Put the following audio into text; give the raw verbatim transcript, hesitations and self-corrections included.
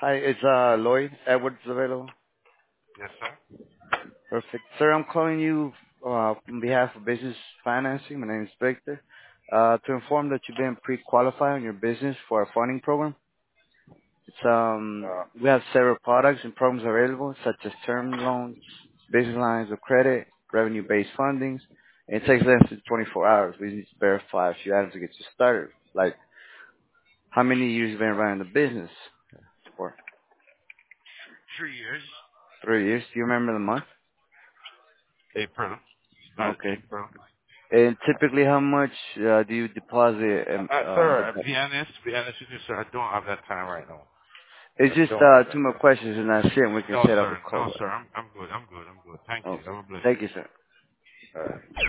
Hi, it's uh Lloyd Edwards available. Yes, sir. Perfect. Sir, I'm calling you uh, on behalf of Business Financing. My name is Victor. Uh, to inform that you've been pre-qualified on your business for our funding program. It's um Uh, we have several products and programs available, such as term loans, business lines of credit, revenue-based fundings. And it takes less than twenty-four hours. We need to verify a few items to get you started. Like how many years you've been running the business for? three years. Three years. Do you remember the month? April. Not Okay. April. And typically, how much uh, do you deposit Uh, um, uh, uh, on the? sir, uh, be honest, be honest with you, sir. I don't have that time right now. It's I just don't uh, have that two more time. questions, and that's it. And we can No, set up a sir. call No, back. sir. I'm, I'm good. I'm good. I'm good. Thank you. Okay. Have a blessed Thank day. you, sir. All right.